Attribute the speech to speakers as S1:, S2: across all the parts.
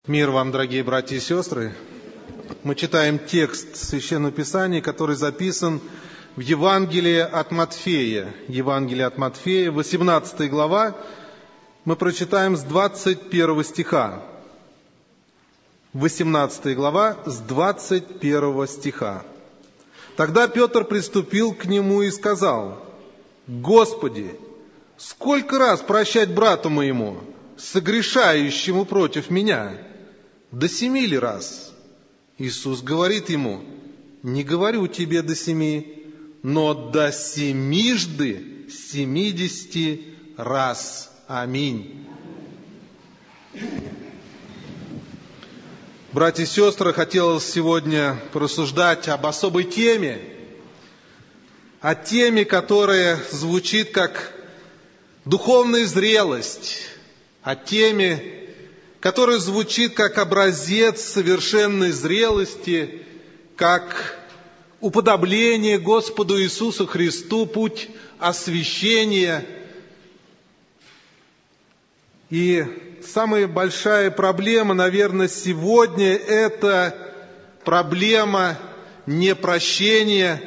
S1: Мир вам, дорогие братья и сестры! Мы читаем текст Священного Писания, который записан в Евангелии от Матфея. Евангелие от Матфея, 18 глава. Мы прочитаем с 21 стиха. 18 глава, с 21 стиха. «Тогда Петр приступил к нему и сказал: Господи, сколько раз прощать брату моему, согрешающему против меня? До 7 ли раз? Иисус говорит ему: не говорю тебе до 7, но до 70 раз. Аминь. Братья и сестры, хотелось сегодня порассуждать об особой теме, о теме, которая звучит как духовная зрелость, о теме, которая звучит как образец совершенной зрелости, как уподобление Господу Иисусу Христу, путь освящения. И самая большая проблема, наверное, сегодня – это проблема непрощения,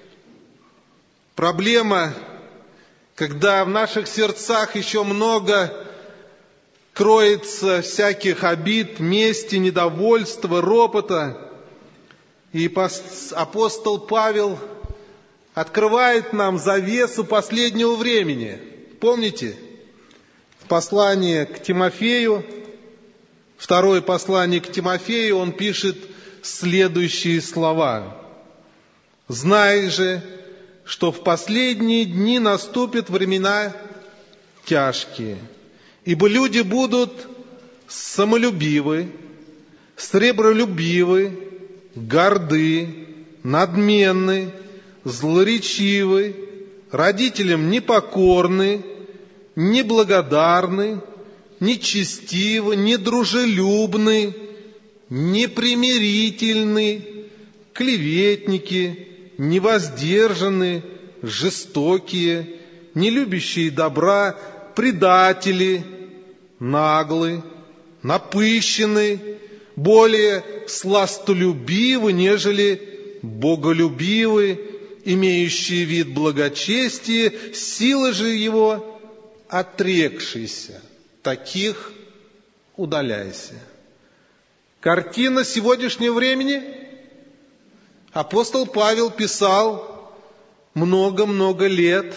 S1: проблема, когда в наших сердцах еще много кроется всяких обид, мести, недовольства, ропота. И апостол Павел открывает нам завесу последнего времени. Помните? В послании к Тимофею, второе послание к Тимофею, он пишет следующие слова. «Знай же, что в последние дни наступят времена тяжкие, ибо люди будут самолюбивы, сребролюбивы, горды, надменны, злоречивы, родителям непокорны, неблагодарны, нечестивы, недружелюбны, непримирительны, клеветники, невоздержаны, жестокие, не любящие добра, предатели, наглы, напыщены, более сластолюбивы, нежели боголюбивы, имеющие вид благочестия, силы же его отрекшиеся. Таких удаляйся». Картина сегодняшнего времени. Апостол Павел писал много-много лет,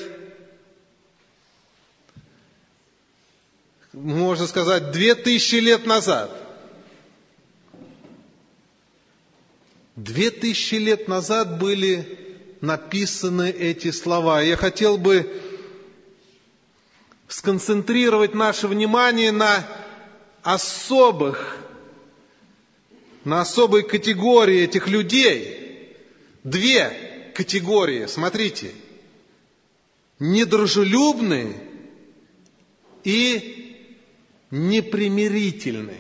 S1: можно сказать, 2000 лет назад. 2000 лет назад были написаны эти слова. Я хотел бы сконцентрировать наше внимание на особой категории этих людей. Две категории, смотрите. Недружелюбные и непримирительный.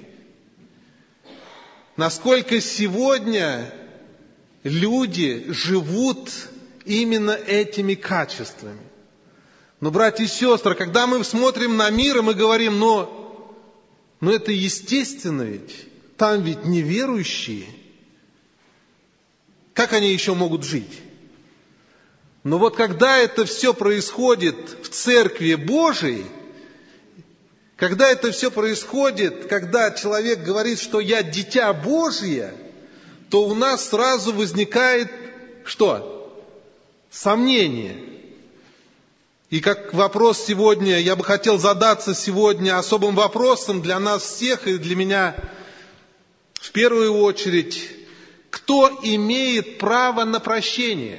S1: Насколько сегодня люди живут именно этими качествами. Но, братья и сестры, когда мы смотрим на мир, и мы говорим, но это естественно ведь, там ведь неверующие. Как они еще могут жить? Но вот когда это все происходит в Церкви Божией, когда это все происходит, когда человек говорит, что я дитя Божье, то у нас сразу возникает что? Сомнение. И как вопрос сегодня, я бы хотел задаться сегодня особым вопросом для нас всех и для меня в первую очередь. Кто имеет право на прощение?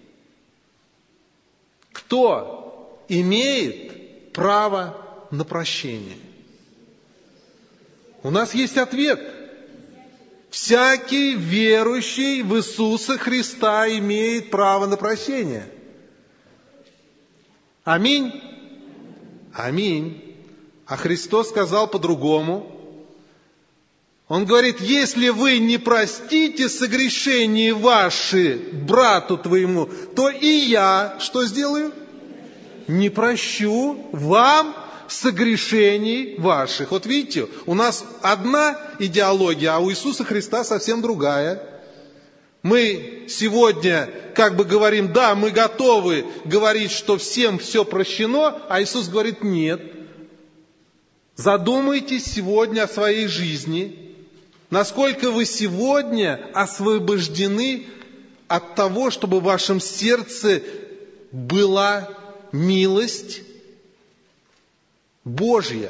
S1: Кто имеет право на прощение? У нас есть ответ. Всякий верующий в Иисуса Христа имеет право на прощение. Аминь. Аминь. А Христос сказал по-другому. Он говорит, если вы не простите согрешения ваши брату твоему, то и я что сделаю? Не прощу вам согрешений ваших». Вот видите, у нас одна идеология, а у Иисуса Христа совсем другая. Мы сегодня как бы говорим: да, мы готовы говорить, что всем все прощено, а Иисус говорит: нет. Задумайтесь сегодня о своей жизни, насколько вы сегодня освобождены от того, чтобы в вашем сердце была милость Божья,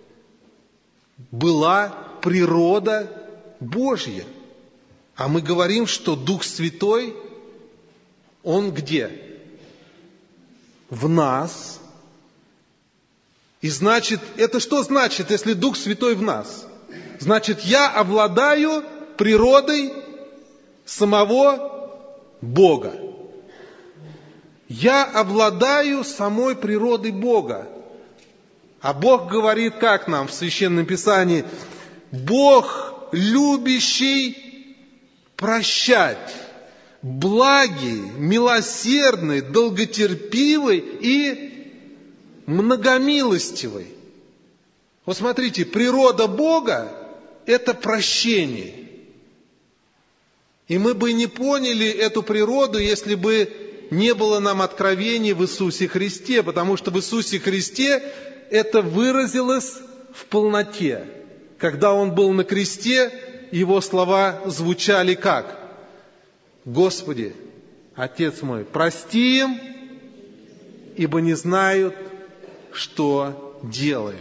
S1: была природа Божья. А мы говорим, что Дух Святой, Он где? В нас. И значит, это что значит, если Дух Святой в нас? Значит, я обладаю природой самого Бога. Я обладаю самой природой Бога. А Бог говорит, как нам в Священном Писании: Бог, любящий прощать, благий, милосердный, долготерпивый и многомилостивый. Вот смотрите, природа Бога – это прощение. И мы бы не поняли эту природу, если бы не было нам откровений в Иисусе Христе, потому что в Иисусе Христе это выразилось в полноте. Когда Он был на кресте, Его слова звучали как: «Господи, Отец мой, прости им, ибо не знают, что делают».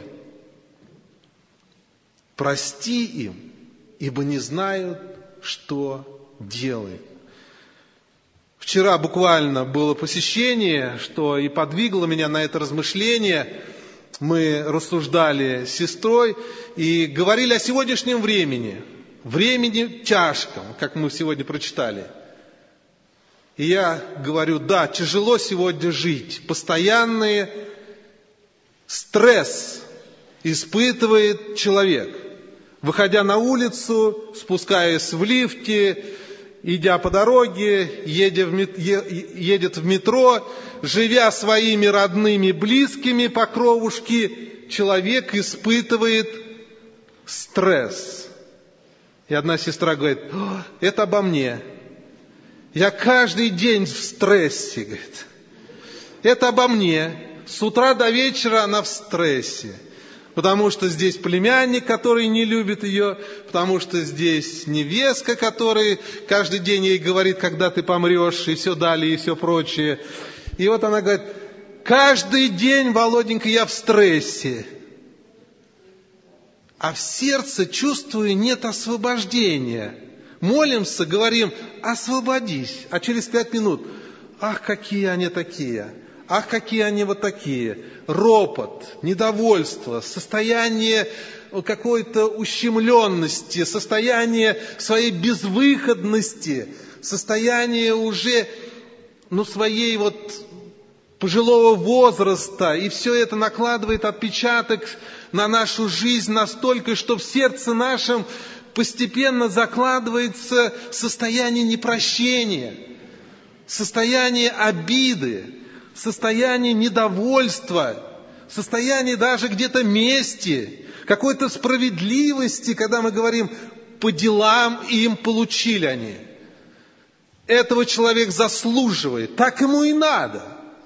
S1: Прости им, ибо не знают, что делают. Вчера буквально было посещение, что и подвигло меня на это размышление. Мы рассуждали с сестрой и говорили о сегодняшнем времени. Времени тяжком, как мы сегодня прочитали. И я говорю: да, тяжело сегодня жить. Постоянный стресс испытывает человек. Выходя на улицу, спускаясь в лифте, идя по дороге, едет в метро, живя своими родными, близкими по кровушке, человек испытывает стресс. И одна сестра говорит: это обо мне. Я каждый день в стрессе, говорит. Это обо мне. С утра до вечера она в стрессе. Потому что здесь племянник, который не любит ее, потому что здесь невестка, которая каждый день ей говорит, когда ты помрешь, и все далее, и все прочее. И вот она говорит: каждый день, Володенька, я в стрессе. А в сердце, чувствую, нет освобождения. Молимся, говорим: освободись. А через 5 минут: ах, какие они такие. Ах, какие они вот такие. Ропот, недовольство, состояние какой-то ущемленности, состояние своей безвыходности, состояние уже своей пожилого возраста. И все это накладывает отпечаток на нашу жизнь настолько, что в сердце нашем постепенно закладывается состояние непрощения, состояние обиды, состояние недовольства, состояние даже где-то мести, какой-то справедливости, когда мы говорим: по делам им получили они. Этого человек заслуживает, так ему и надо.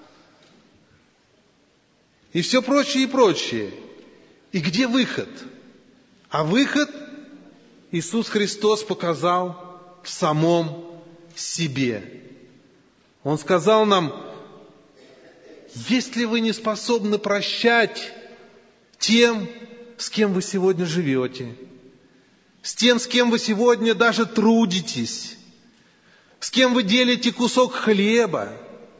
S1: И все прочее и прочее. И где выход? А выход Иисус Христос показал в самом себе. Он сказал нам: если вы не способны прощать тем, с кем вы сегодня живете, с тем, с кем вы сегодня даже трудитесь, с кем вы делите кусок хлеба,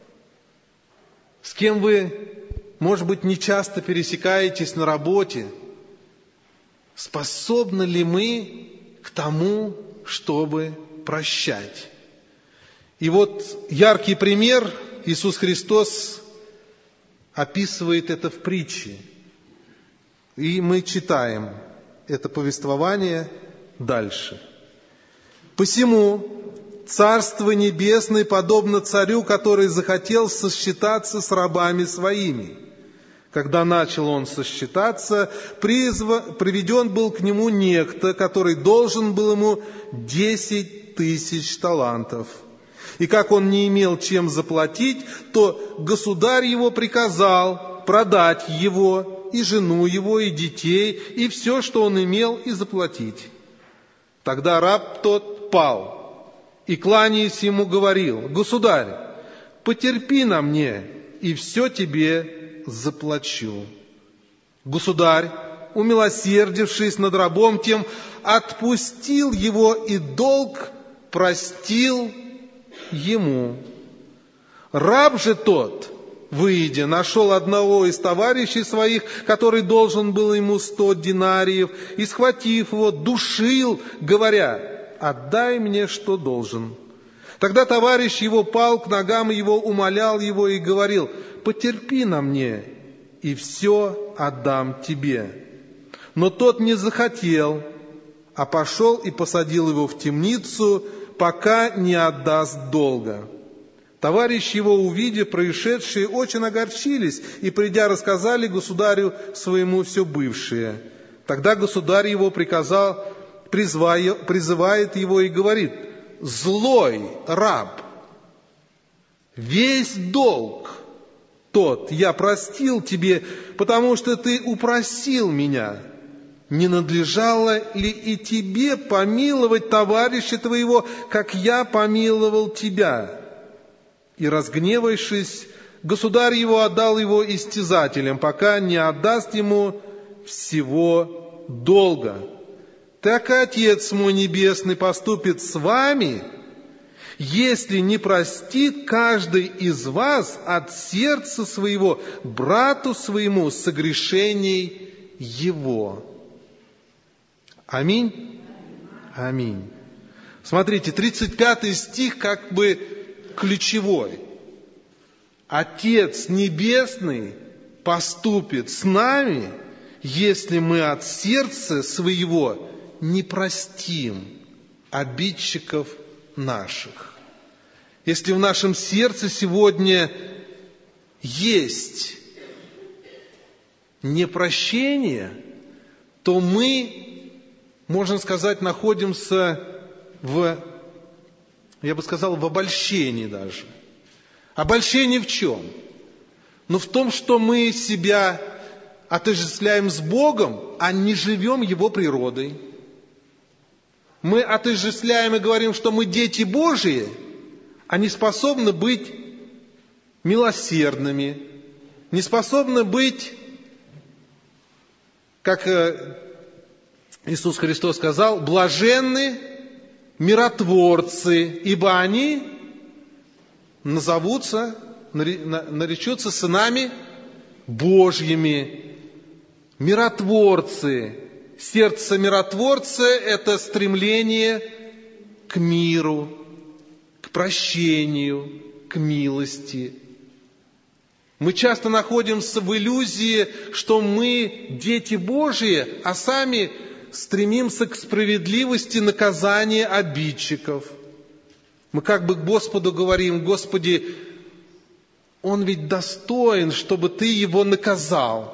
S1: с кем вы, может быть, не часто пересекаетесь на работе, способны ли мы к тому, чтобы прощать? И вот яркий пример Иисус Христос описывает это в притче. И мы читаем это повествование дальше. «Посему Царство Небесное подобно царю, который захотел сосчитаться с рабами своими. Когда начал он сосчитаться, приведен был к нему некто, который должен был ему 10 тысяч талантов. И как он не имел чем заплатить, то государь его приказал продать его, и жену его, и детей, и все, что он имел, и заплатить. Тогда раб тот пал, и, кланяясь ему, говорил: «Государь, потерпи на мне, и все тебе заплачу». Государь, умилосердившись над рабом тем, отпустил его, и долг простил ему. Раб же тот, выйдя, нашел одного из товарищей своих, который должен был ему 100 динариев, и, схватив его, душил, говоря: «Отдай мне, что должен». Тогда товарищ его пал к ногам его, умолял его и говорил: «Потерпи на мне, и все отдам тебе». Но тот не захотел, а пошел и посадил его в темницу, пока не отдаст долга. Товарищи его, увидев происшедшее, очень огорчились и, придя, рассказали государю своему все бывшее. Тогда государь его призывает его и говорит: «Злой раб, весь долг тот я простил тебе, потому что ты упросил меня. Не надлежало ли и тебе помиловать товарища твоего, как я помиловал тебя?» И, разгневавшись, государь его отдал его истязателям, пока не отдаст ему всего долга. Так и Отец мой Небесный поступит с вами, если не простит каждый из вас от сердца своего брату своему согрешений его. Аминь? Аминь. Смотрите, 35 стих как бы ключевой. Отец Небесный поступит с нами, если мы от сердца своего не простим обидчиков наших. Если в нашем сердце сегодня есть непрощение, то мы, можно сказать, находимся в обольщении даже. Обольщение в чем? В том, что мы себя отождествляем с Богом, а не живем Его природой. Мы отождествляем и говорим, что мы дети Божии, а не способны быть милосердными, не способны быть, как Иисус Христос сказал, блаженны миротворцы, ибо они наречутся сынами Божьими. Миротворцы. Сердце миротворца – это стремление к миру, к прощению, к милости. Мы часто находимся в иллюзии, что мы дети Божьи, а сами стремимся к справедливости наказания обидчиков. Мы как бы к Господу говорим: «Господи, он ведь достоин, чтобы Ты его наказал.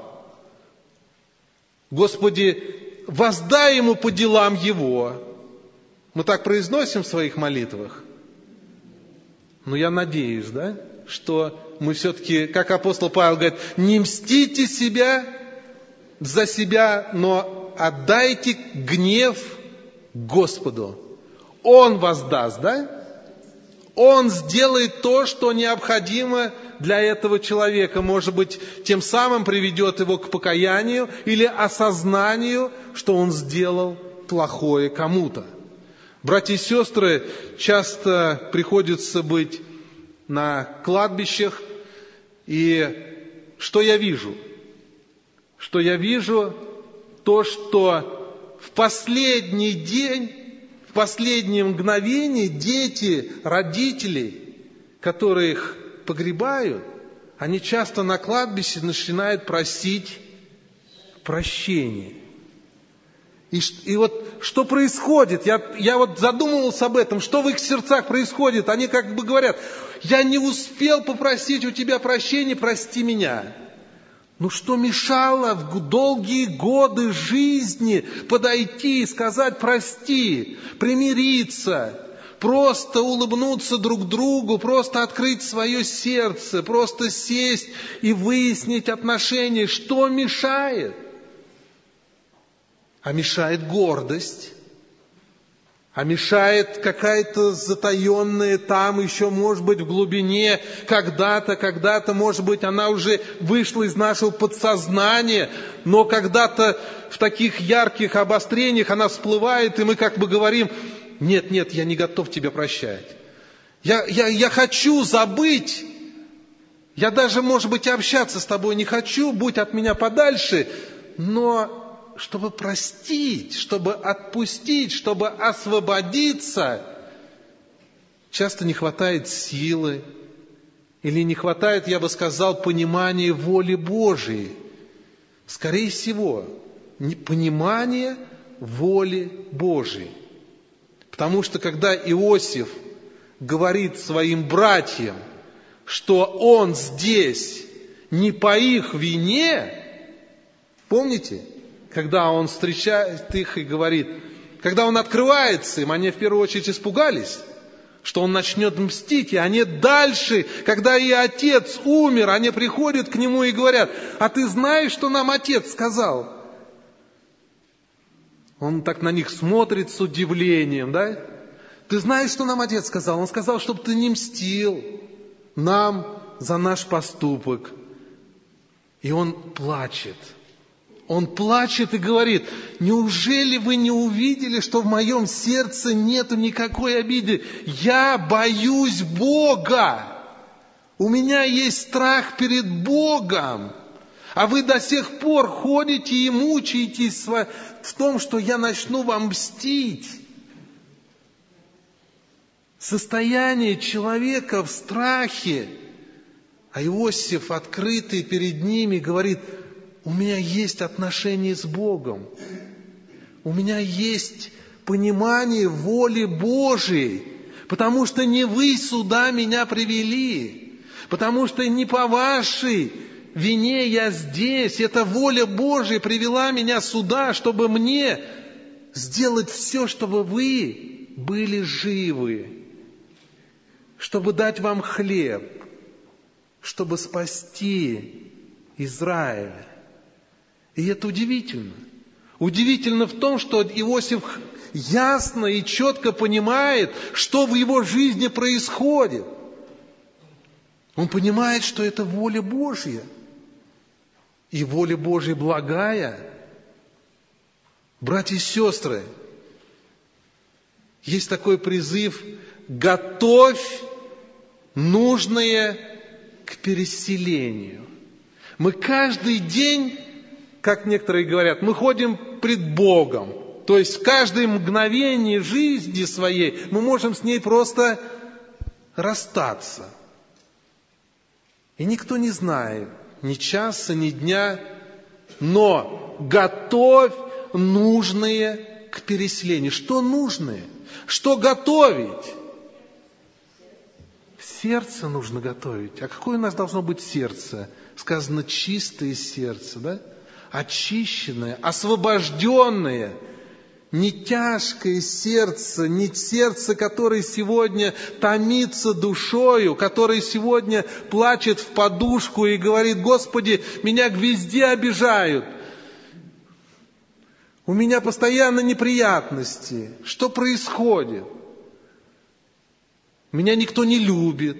S1: Господи, воздай ему по делам его». Мы так произносим в своих молитвах. Но я надеюсь, что мы все-таки, как апостол Павел говорит, не мстите за себя, но отдайте гнев Господу. Он воздаст, Он сделает то, что необходимо для этого человека. Может быть, тем самым приведет его к покаянию или осознанию, что он сделал плохое кому-то. Братья и сестры, часто приходится быть на кладбищах. И что я вижу? Что я вижу то, что в последний день, в последнее мгновение дети родителей, которые их погребают, они часто на кладбище начинают просить прощения. И вот что происходит? Я вот задумывался об этом, что в их сердцах происходит. Они как бы говорят: я не успел попросить у тебя прощения, прости меня. Ну что мешало в долгие годы жизни подойти и сказать прости, примириться, просто улыбнуться друг другу, просто открыть свое сердце, просто сесть и выяснить отношения? Что мешает? А мешает гордость. А мешает какая-то затаенная там еще, может быть, в глубине, когда-то, может быть, она уже вышла из нашего подсознания, но когда-то в таких ярких обострениях она всплывает, и мы как бы говорим: нет, я не готов тебя прощать. Я хочу забыть. Я даже, может быть, общаться с тобой не хочу, будь от меня подальше, но чтобы простить, чтобы отпустить, чтобы освободиться, часто не хватает силы или не хватает, я бы сказал, понимания воли Божией. Скорее всего, понимание воли Божией. Потому что когда Иосиф говорит своим братьям, что он здесь не по их вине, помните? Когда он встречает их и говорит, когда он открывается им, они в первую очередь испугались, что он начнет мстить, и они дальше, когда и отец умер, они приходят к нему и говорят: а ты знаешь, что нам отец сказал? Он так на них смотрит с удивлением, да? Ты знаешь, что нам отец сказал? Он сказал, чтобы ты не мстил нам за наш поступок. И он плачет. Он плачет и говорит: неужели вы не увидели, что в моем сердце нет никакой обиды? Я боюсь Бога. У меня есть страх перед Богом. А вы до сих пор ходите и мучаетесь в том, что я начну вам мстить. Состояние человека в страхе. А Иосиф, открытый перед ними, говорит: у меня есть отношения с Богом. У меня есть понимание воли Божией. Потому что не вы сюда меня привели. Потому что не по вашей вине я здесь. Это воля Божия привела меня сюда, чтобы мне сделать все, чтобы вы были живы. Чтобы дать вам хлеб. Чтобы спасти Израиля. И это удивительно. Удивительно в том, что Иосиф ясно и четко понимает, что в его жизни происходит. Он понимает, что это воля Божья. И воля Божья благая. Братья и сестры, есть такой призыв: готовь нужное к переселению. Мы каждый день, как некоторые говорят, мы ходим пред Богом. То есть в каждое мгновение жизни своей мы можем с ней просто расстаться. И никто не знает ни часа, ни дня, но готовь нужное к переселению. Что нужное? Что готовить? Сердце нужно готовить. А какое у нас должно быть сердце? Сказано, чистое сердце, да? Очищенное, освобожденное, не тяжкое сердце, не сердце, которое сегодня томится душою, которое сегодня плачет в подушку и говорит: Господи, меня везде обижают, у меня постоянно неприятности, что происходит? Меня никто не любит,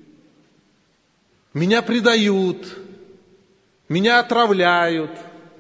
S1: меня предают, меня отравляют.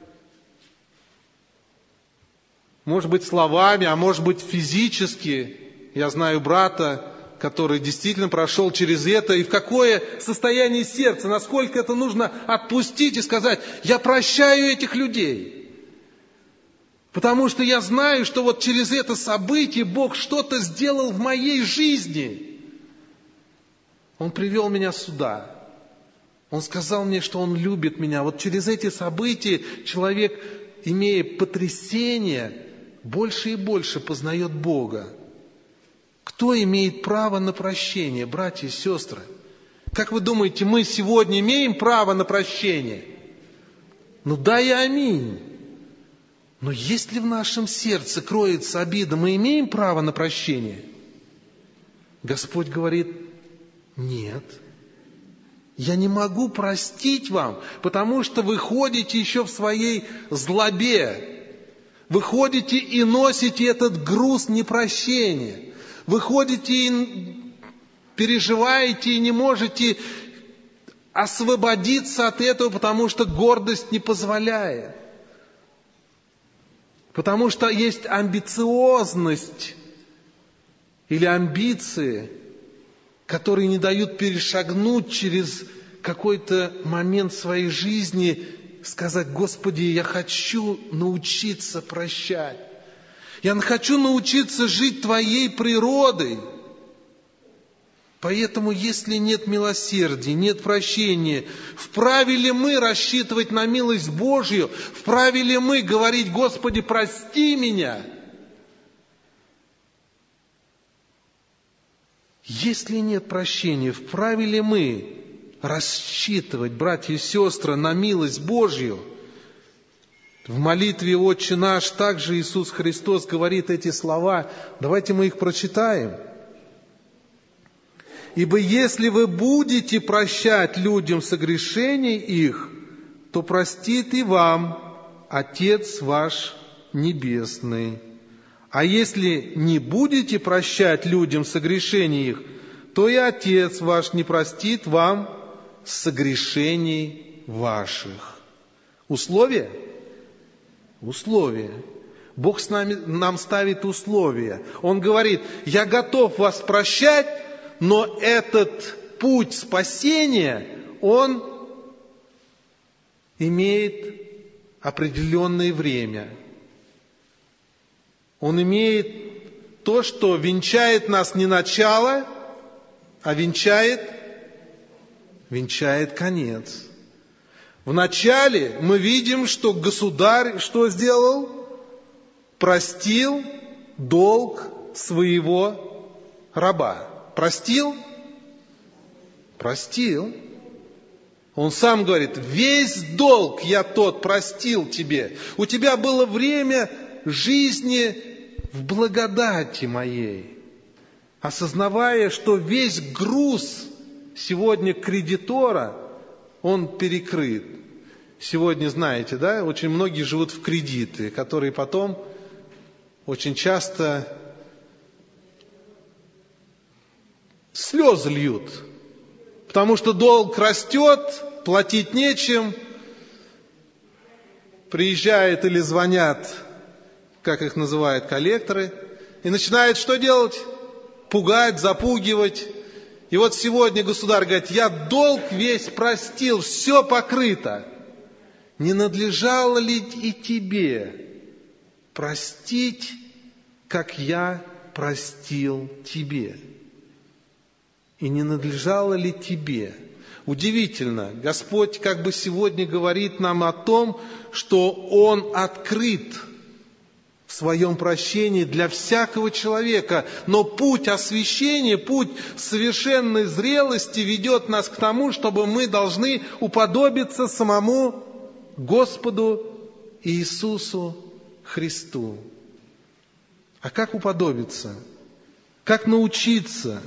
S1: Может быть, словами, а может быть, физически. Я знаю брата, который действительно прошел через это. И в какое состояние сердца, насколько это нужно отпустить и сказать: я прощаю этих людей. Потому что я знаю, что вот через это событие Бог что-то сделал в моей жизни. Он привел меня сюда. Он сказал мне, что Он любит меня. Вот через эти события человек, имея потрясение, больше и больше познает Бога. Кто имеет право на прощение, братья и сестры? Как вы думаете, мы сегодня имеем право на прощение? Ну да и аминь. Но если в нашем сердце кроется обида, мы имеем право на прощение? Господь говорит: нет. Я не могу простить вам, потому что вы ходите еще в своей злобе. Вы ходите и носите этот груз непрощения. Вы ходите и переживаете и не можете освободиться от этого, потому что гордость не позволяет. Потому что есть амбициозность или амбиции, которые не дают перешагнуть через какой-то момент своей жизни, сказать: Господи, я хочу научиться прощать. Я хочу научиться жить Твоей природой. Поэтому, если нет милосердия, нет прощения, вправе ли мы рассчитывать на милость Божью? Вправе ли мы говорить: Господи, прости меня? Если нет прощения, вправе ли мы рассчитывать, братья и сестры, на милость Божью? В молитве «Отче наш» также Иисус Христос говорит эти слова. Давайте мы их прочитаем. «Ибо если вы будете прощать людям согрешений их, то простит и вам Отец ваш Небесный. А если не будете прощать людям согрешений их, то и Отец ваш не простит вам согрешений ваших». Условие? Условие. Бог нам ставит условия. Он говорит: я готов вас прощать, но этот путь спасения, он имеет определенное время. Он имеет то, что венчает нас не начало, а венчает конец. В начале мы видим, что государь что сделал? Простил долг своего раба. Простил? Простил. Он сам говорит: весь долг я тот простил тебе. У тебя было время жизни в благодати моей. Осознавая, что весь груз сегодня кредитора, он перекрыт. Сегодня, знаете, да, очень многие живут в кредиты, которые потом очень часто слезы льют, потому что долг растет, платить нечем, приезжают или звонят, как их называют, коллекторы, и начинают что делать? Пугать, запугивать. И вот сегодня государь говорит: я долг весь простил, все покрыто. Не надлежало ли и тебе простить, как я простил тебе? И не надлежало ли тебе? Удивительно, Господь как бы сегодня говорит нам о том, что Он открыт в своем прощении для всякого человека, но путь освящения, путь совершенной зрелости ведет нас к тому, чтобы мы должны уподобиться самому Господу Иисусу Христу. А как уподобиться? Как научиться?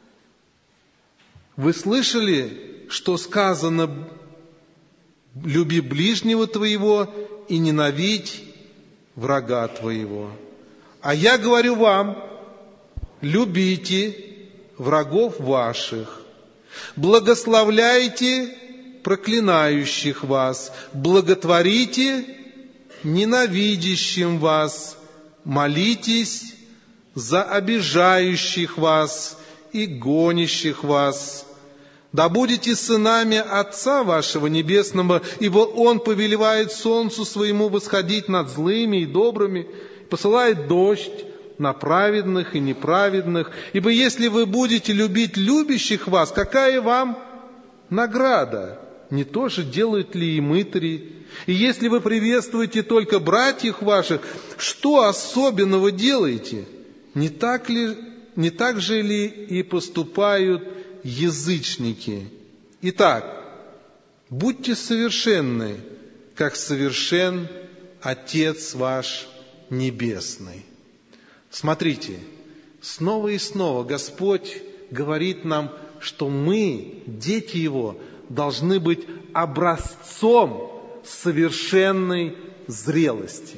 S1: Вы слышали, что сказано: люби ближнего твоего и ненавидь врага твоего. А я говорю вам: любите врагов ваших, благословляйте проклинающих вас, благотворите ненавидящим вас, молитесь за обижающих вас и гонящих вас. Да будете сынами Отца вашего Небесного, ибо Он повелевает солнцу своему восходить над злыми и добрыми, посылает дождь на праведных и неправедных. Ибо если вы будете любить любящих вас, какая вам награда? Не то же делают ли и мытари? И если вы приветствуете только братьев ваших, что особенного делаете? Не так же ли и поступают язычники? Итак, будьте совершенны, как совершен Отец ваш Небесный». Смотрите, снова и снова Господь говорит нам, что мы, дети Его, должны быть образцом совершенной зрелости.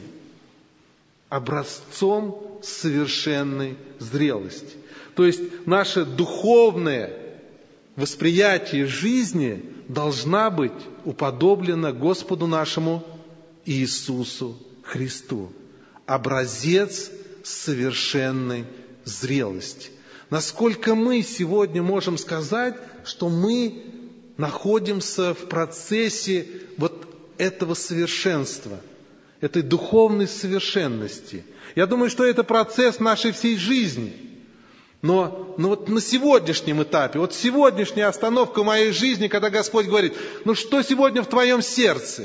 S1: Образцом совершенной зрелости. То есть наше духовное восприятие жизни должна быть уподоблена Господу нашему Иисусу Христу. Образец совершенной зрелости. Насколько мы сегодня можем сказать, что мы находимся в процессе вот этого совершенства, этой духовной совершенности. Я думаю, что это процесс нашей всей жизни. Но вот на сегодняшнем этапе, вот сегодняшняя остановка моей жизни, когда Господь говорит: ну что сегодня в твоем сердце?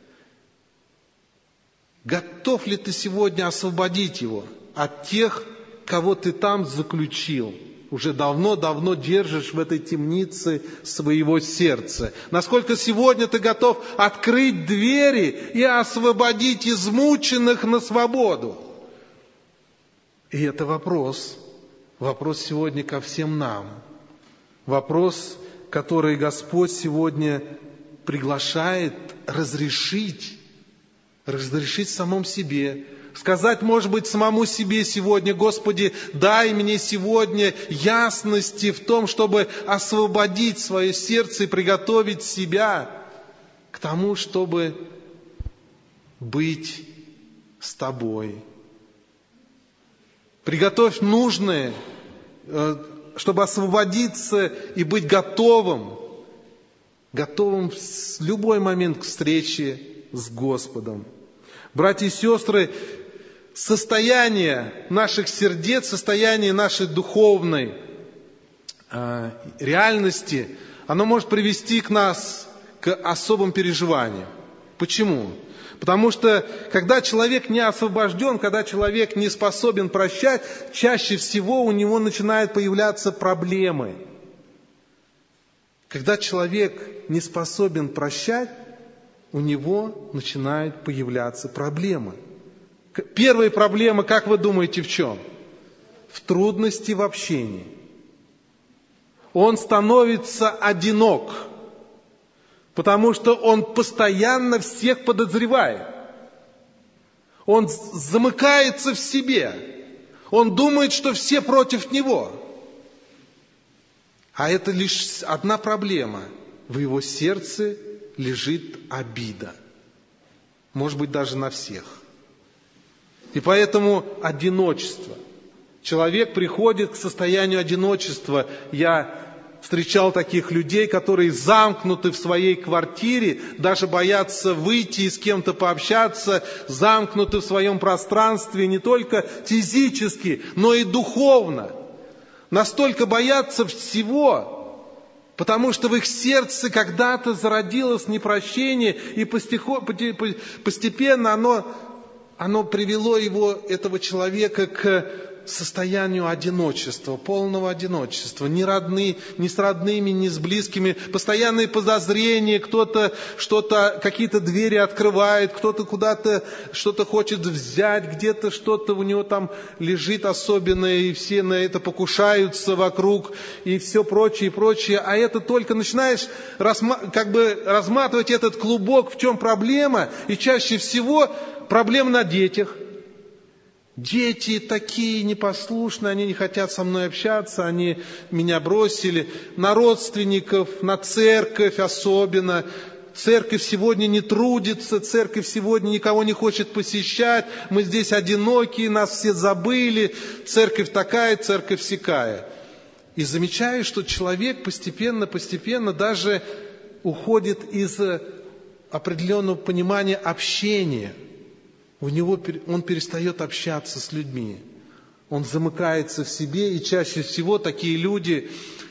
S1: Готов ли ты сегодня освободить его от тех, кого ты там заключил? Уже давно-давно держишь в этой темнице своего сердца. Насколько сегодня ты готов открыть двери и освободить измученных на свободу? И это вопрос сегодня ко всем нам. Вопрос, который Господь сегодня приглашает разрешить самому себе. Сказать, может быть, самому себе сегодня: Господи, дай мне сегодня ясности в том, чтобы освободить свое сердце и приготовить себя к тому, чтобы быть с Тобой. Приготовь нужное, чтобы освободиться и быть готовым в любой момент к встрече с Господом. Братья и сестры, состояние наших сердец, состояние нашей духовной реальности, оно может привести нас к особым переживаниям. Почему? Потому что, когда человек не освобожден, когда человек не способен прощать, чаще всего у него начинают появляться проблемы. Когда человек не способен прощать, у него начинают появляться проблемы. Первая проблема, как вы думаете, в чем? В трудности в общении. Он становится одинок, потому что он постоянно всех подозревает. Он замыкается в себе. Он думает, что все против него. А это лишь одна проблема. В его сердце лежит обида. Может быть, даже на всех. И поэтому одиночество. Человек приходит к состоянию одиночества. Я встречал таких людей, которые замкнуты в своей квартире, даже боятся выйти и с кем-то пообщаться, замкнуты в своем пространстве не только физически, но и духовно. Настолько боятся всего, потому что в их сердце когда-то зародилось непрощение, и постепенно оно привело этого человека к состоянию одиночества, полного одиночества. Ни с родными, ни с близкими. Постоянные подозрения, кто-то какие-то двери открывает, кто-то куда-то что-то хочет взять, где-то что-то у него там лежит особенное, и все на это покушаются вокруг, и все прочее, и прочее. А это только начинаешь разматывать этот клубок, в чем проблема, и чаще всего проблема на детях. Дети такие непослушные, они не хотят со мной общаться, они меня бросили. На родственников, на церковь особенно. Церковь сегодня не трудится, церковь сегодня никого не хочет посещать. Мы здесь одинокие, нас все забыли. Церковь такая, церковь сякая. И замечаю, что человек постепенно даже уходит из определенного понимания общения. Он перестает общаться с людьми. Он замыкается в себе, и чаще всего такие люди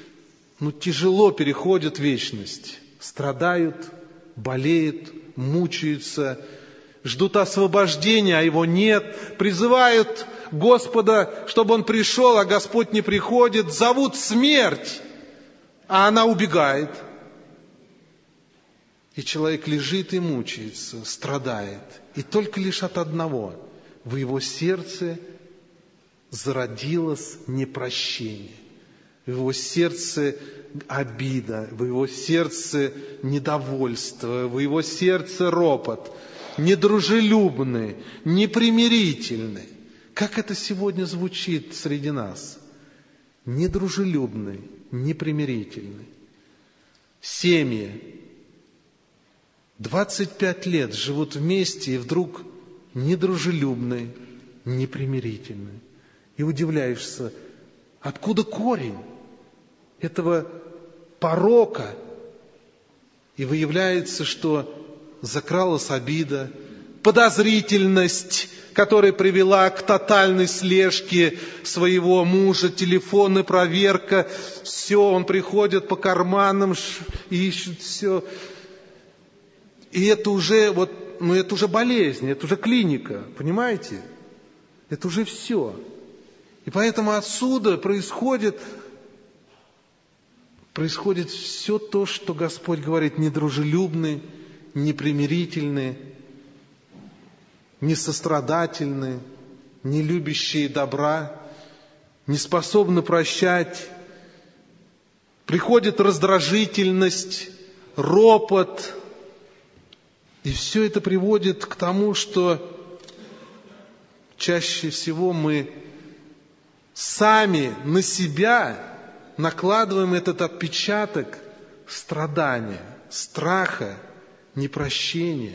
S1: тяжело переходят вечность. Страдают, болеют, мучаются, ждут освобождения, а его нет. Призывают Господа, чтобы Он пришел, а Господь не приходит. Зовут смерть, а она убегает. И человек лежит и мучается, страдает. И только лишь от одного: в его сердце зародилось непрощение. В его сердце обида, в его сердце недовольство, в его сердце ропот, недружелюбный, непримирительный. Как это сегодня звучит среди нас? Недружелюбный, непримирительный. Семьи 25 лет живут вместе, и вдруг недружелюбный, непримирительный. И удивляешься, откуда корень этого порока? И выявляется, что закралась обида, подозрительность, которая привела к тотальной слежке своего мужа, телефонная проверка. Все, он приходит по карманам, ищет все. И это уже, это уже болезнь, это уже клиника, понимаете? Это уже все. И поэтому отсюда происходит все то, что Господь говорит: недружелюбный, непримирительный, несострадательный, не любящий добра, не способны прощать. Приходит раздражительность, ропот. И все это приводит к тому, что чаще всего мы сами на себя накладываем этот отпечаток страдания, страха, непрощения.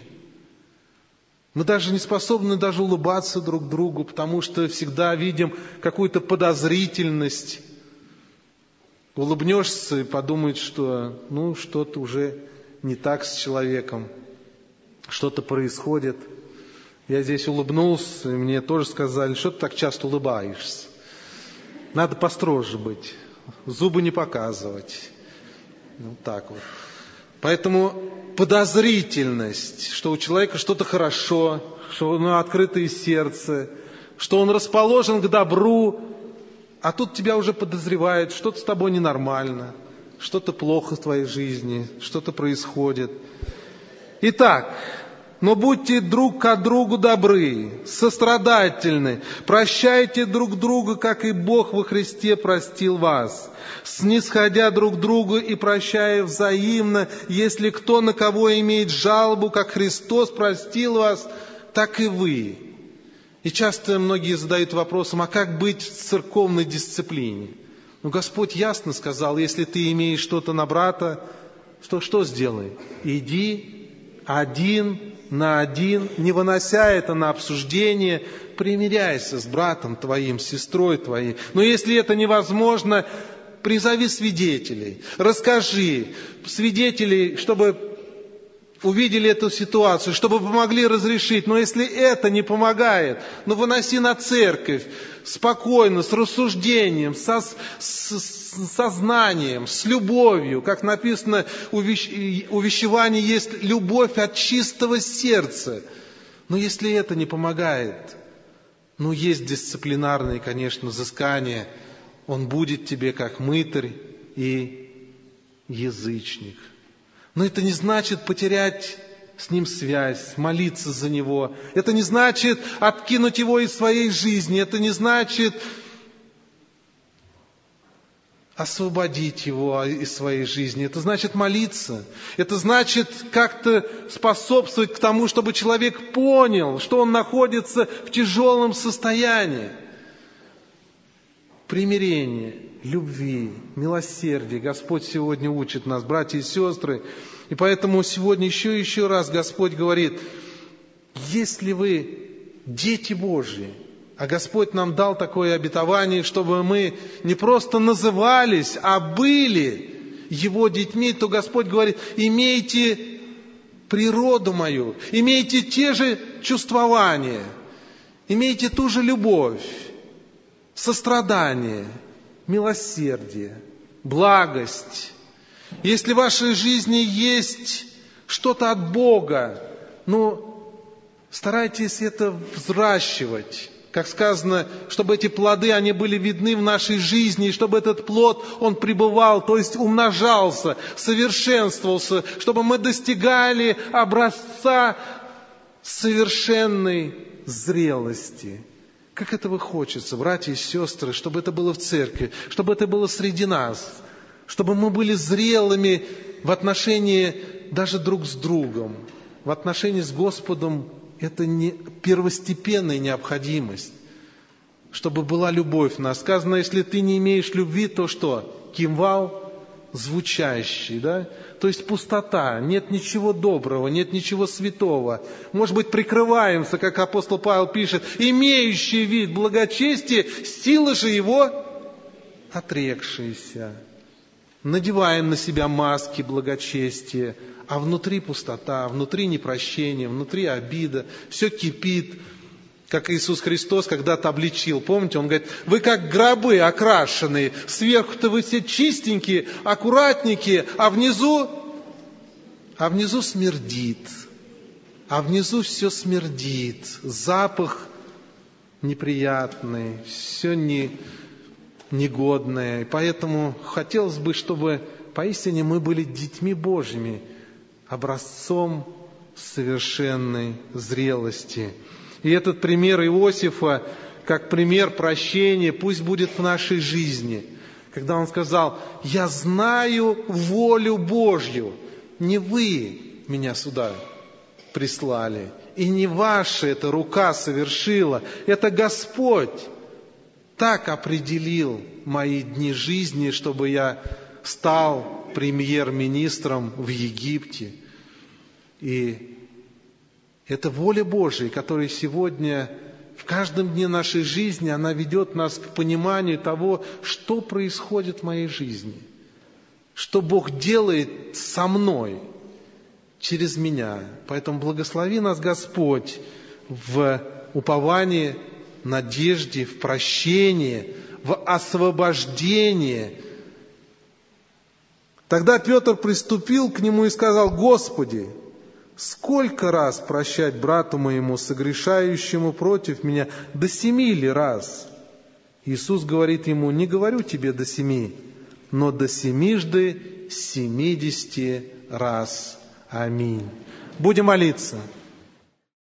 S1: Мы даже не способны даже улыбаться друг другу, потому что всегда видим какую-то подозрительность. Улыбнешься и подумаешь, что что-то уже не так с человеком, что-то происходит. Я здесь улыбнулся, и мне тоже сказали: что ты так часто улыбаешься? Надо построже быть, зубы не показывать. Так вот. Поэтому подозрительность, что у человека что-то хорошо, что у него открытое сердце, что он расположен к добру, а тут тебя уже подозревают, что-то с тобой ненормально, что-то плохо в твоей жизни, что-то происходит. Итак, но будьте друг к другу добры, сострадательны, прощайте друг друга, как и Бог во Христе простил вас, снисходя друг другу и прощая взаимно, если кто на кого имеет жалобу, как Христос простил вас, так и вы. И часто многие задают вопросом: а как быть в церковной дисциплине? Господь ясно сказал: если ты имеешь что-то на брата, что сделай? Иди один на один, не вынося это на обсуждение, примиряйся с братом твоим, сестрой твоей. Но если это невозможно, призови свидетелей, расскажи свидетелей, чтобы увидели эту ситуацию, чтобы помогли разрешить. Но если это не помогает, выноси на церковь спокойно, с рассуждением, со знанием, с любовью. Как написано, увещевание есть любовь от чистого сердца. Но если это не помогает, есть дисциплинарные, конечно, взыскания. Он будет тебе как мытарь и язычник. Но это не значит потерять с ним связь, молиться за него. Это не значит откинуть его из своей жизни. Это не значит освободить его из своей жизни. Это значит молиться. Это значит как-то способствовать к тому, чтобы человек понял, что он находится в тяжелом состоянии. Примирение, любви, милосердия. Господь сегодня учит нас, братья и сестры. И поэтому сегодня еще раз Господь говорит: если вы дети Божьи, а Господь нам дал такое обетование, чтобы мы не просто назывались, а были Его детьми, то Господь говорит: имейте природу мою, имейте те же чувствования, имейте ту же любовь, сострадание, милосердие, благость. Если в вашей жизни есть что-то от Бога, старайтесь это взращивать, как сказано, чтобы эти плоды, они были видны в нашей жизни, и чтобы этот плод, он пребывал, то есть умножался, совершенствовался, чтобы мы достигали образца совершенной зрелости. Как этого хочется, братья и сестры, чтобы это было в церкви, чтобы это было среди нас, чтобы мы были зрелыми в отношении даже друг с другом, в отношении с Господом. Это не первостепенная необходимость, чтобы была любовь в нас. Сказано, если ты не имеешь любви, то что? Кимвал звучащий, да? То есть пустота, нет ничего доброго, нет ничего святого. Может быть, прикрываемся, как апостол Павел пишет, имеющий вид благочестия, силы же его отрекшиеся. Надеваем на себя маски благочестия, а внутри пустота, внутри непрощение, внутри обида, все кипит, как Иисус Христос когда-то обличил. Помните, Он говорит, вы как гробы окрашенные, сверху-то вы все чистенькие, аккуратненькие, а внизу смердит, а внизу все смердит, запах неприятный, все негодное. И поэтому хотелось бы, чтобы поистине мы были детьми Божьими, образцом совершенной зрелости. И этот пример Иосифа, как пример прощения, пусть будет в нашей жизни. Когда он сказал, я знаю волю Божью, не вы меня сюда прислали, и не ваша эта рука совершила, это Господь так определил мои дни жизни, чтобы я стал премьер-министром в Египте. И это воля Божия, которая сегодня в каждом дне нашей жизни, она ведет нас к пониманию того, что происходит в моей жизни, что Бог делает со мной, через меня. Поэтому благослови нас, Господь, в уповании, надежде, в прощении, в освобождении. Тогда Петр приступил к нему и сказал, Господи, сколько раз прощать брату моему, согрешающему против меня? До 7 ли раз? Иисус говорит ему, не говорю тебе до 7, но до 70 раз. Аминь. Будем молиться.